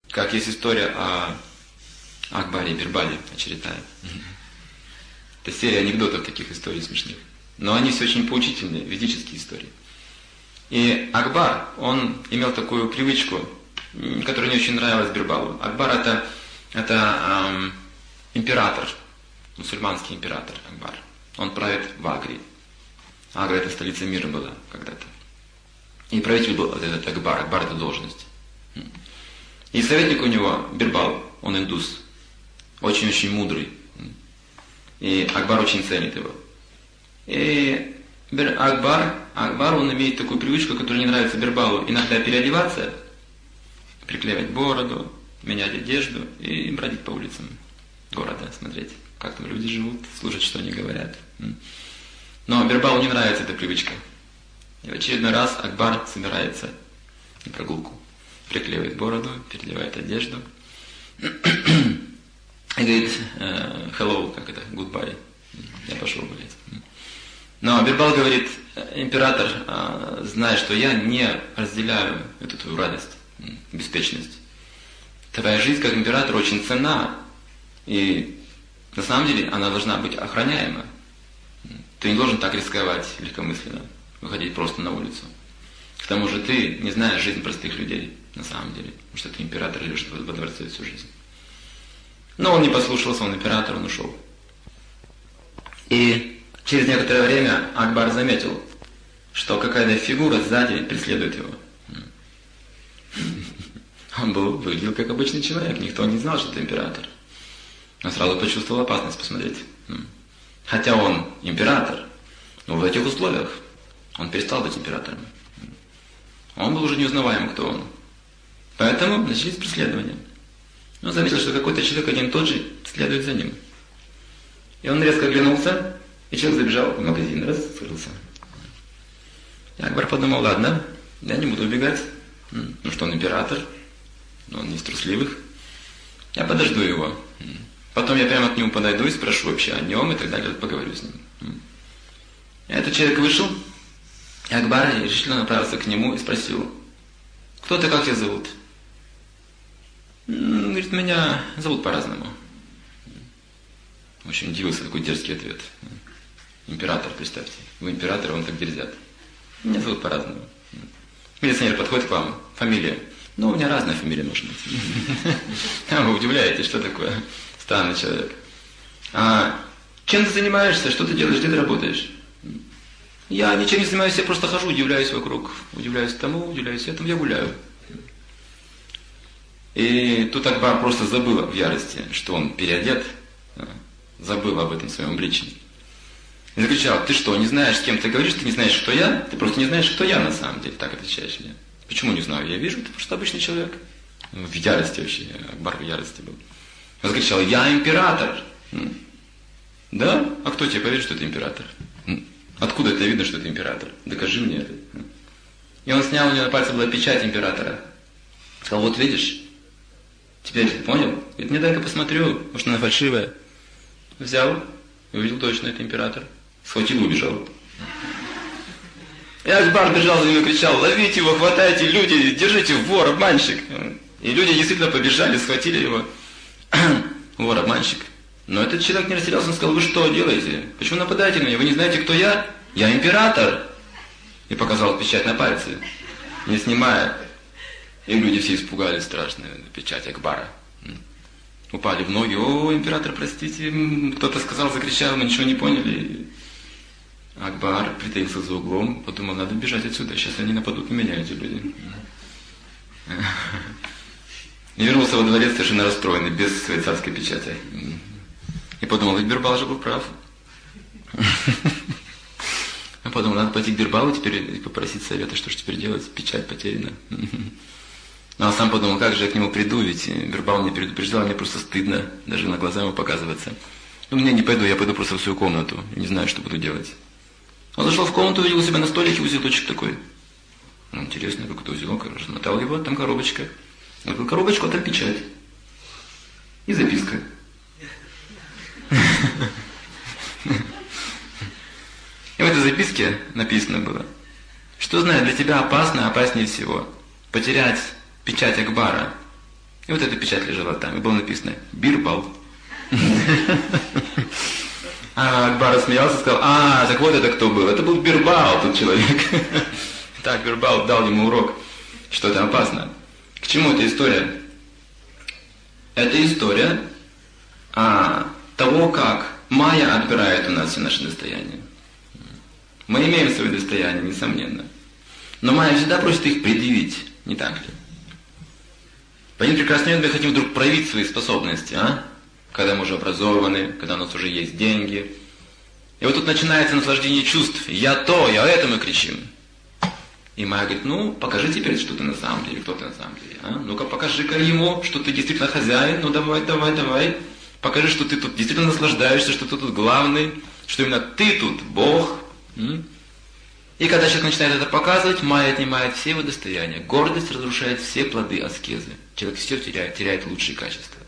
как есть история о Акбаре и Бирбале очередная. Это серия анекдотов, таких историй смешных. Но они все очень поучительные, ведические истории. И Акбар, он имел такую привычку, которая не очень нравилась Бирбалу. Акбар это император, мусульманский император Акбар. Он правит в Агре. Агра это столица мира была когда-то. И правитель был этот Акбар. Акбар это должность. И советник у него Бирбал, он индус. Очень-очень мудрый. И Акбар очень ценит его. И Акбар, он имеет такую привычку, которая не нравится Бирбалу, иногда переодеваться, приклеивать бороду, менять одежду и бродить по улицам города, смотреть, как там люди живут, слушать, что они говорят. Но Бирбалу не нравится эта привычка. И в очередной раз Акбар собирается на прогулку. Приклеивает бороду, переодевает одежду. И говорит, hello, как это, goodbye. Я пошел гулять. Но Бирбал говорит, император, знай, что я не разделяю эту твою радость, беспечность. Твоя жизнь как император очень ценна. И на самом деле она должна быть охраняема. Ты не должен так рисковать легкомысленно, выходить просто на улицу. К тому же ты не знаешь жизнь простых людей, на самом деле. Потому что ты император, живешь во дворце всю жизнь. Но он не послушался, он император, он ушел. И через некоторое время Акбар заметил, что какая-то фигура сзади преследует его. Он выглядел как обычный человек, никто не знал, что это император. Он сразу почувствовал опасность посмотреть. Хотя он император, но в этих условиях он перестал быть императором. Он был уже неузнаваем, кто он. Поэтому начались преследования. Он заметил, что какой-то человек один и тот же следует за ним. И он резко оглянулся, и человек забежал в магазин, раз, скрылся. И Акбар подумал, ладно, я не буду убегать. Ну что, он император, но он не из трусливых. Я подожду его. Потом я прямо к нему подойду и спрошу вообще о нем и так далее, поговорю с ним. И этот человек вышел, и Акбар решительно направился к нему и спросил, кто ты, как тебя зовут? Говорит, меня зовут по-разному. Очень удивился, такой дерзкий ответ. Император, представьте. Вы император, вам так дерзят. Меня зовут по-разному. Милиционер подходит к вам, фамилия. Ну, у меня разная фамилия может быть. А вы удивляетесь, что такое? Странный человек. А чем ты занимаешься? Что ты делаешь? Где ты работаешь? Я ничем не занимаюсь, я просто хожу, удивляюсь вокруг. Удивляюсь тому, удивляюсь этому, я гуляю. И тут Акбар просто забыл в ярости, что он переодет. Забыл об этом своем обличии. И закричал, ты что, не знаешь, с кем ты говоришь, ты не знаешь, кто я? Ты просто не знаешь, кто я на самом деле, так отвечаешь мне. Почему не знаю? Я вижу, ты просто обычный человек. В ярости вообще, Акбар в ярости был. Он закричал, я император. Да? А кто тебе поверит, что ты император? Откуда это видно, что ты император? Докажи мне это. И он снял, у него на пальце была печать императора. Сказал, вот видишь, теперь ты понял? Говорит, не дай-ка посмотрю, может она фальшивая. Взял и увидел точно, это император. Схватил и убежал. И Акбар бежал за ним и кричал, ловите его, хватайте, люди, держите, вор, обманщик. И люди действительно побежали, схватили его. Вор, обманщик. Но этот человек не растерялся, он сказал, вы что делаете? Почему нападаете на меня? Вы не знаете, кто я? Я император. И показал печать на пальце, не снимая. И люди все испугались страшно, печать Акбара. Упали в ноги, о, император, простите. Кто-то сказал, закричал, мы ничего не поняли. Акбар притаился за углом, подумал, надо бежать отсюда, сейчас они нападут на меня, эти люди. И вернулся во дворец совершенно расстроенный, без своей царской печати. И подумал, ведь Бирбал же был прав. Я подумал, надо пойти к Бирбалу теперь и попросить совета, что же теперь делать, печать потеряна. Ну, а сам подумал, как же я к нему приду, ведь Бирбал меня предупреждал, мне просто стыдно даже на глаза ему показываться. Ну, мне не пойду, я пойду просто в свою комнату, не знаю, что буду делать. Он зашел в комнату, увидел у себя на столике узелочек такой. Ну, интересно, какой-то узелок, размотал его, там коробочка. Я открыл коробочку, а там печать. И записка. И в этой записке написано было, что, знаю, для тебя опасно, опаснее всего потерять печать Акбара И вот эта печать лежала там, и было написано «Бирбал». А Акбар смеялся и сказал: так вот это кто был? Это был Бирбал, тот человек. Так, Бирбал дал ему урок, что это опасно. К чему эта история? Это история того, как Майя отбирает у нас все наши достояния. Мы имеем свои достояния, несомненно. Но Майя всегда просит их предъявить, не так ли? В один прекрасный момент мы хотим вдруг проявить свои способности, когда мы уже образованы, когда у нас уже есть деньги. И вот тут начинается наслаждение чувств. Я это мы кричим. И Майя говорит: покажи теперь, что ты на самом деле, кто ты на самом деле. Ну-ка, покажи-ка ему, что ты действительно хозяин. Давай. Покажи, что ты тут действительно наслаждаешься, что ты тут главный, что именно ты тут Бог. И когда человек начинает это показывать, Майя отнимает все его достояния. Гордость разрушает все плоды аскезы. Человек все теряет лучшие качества.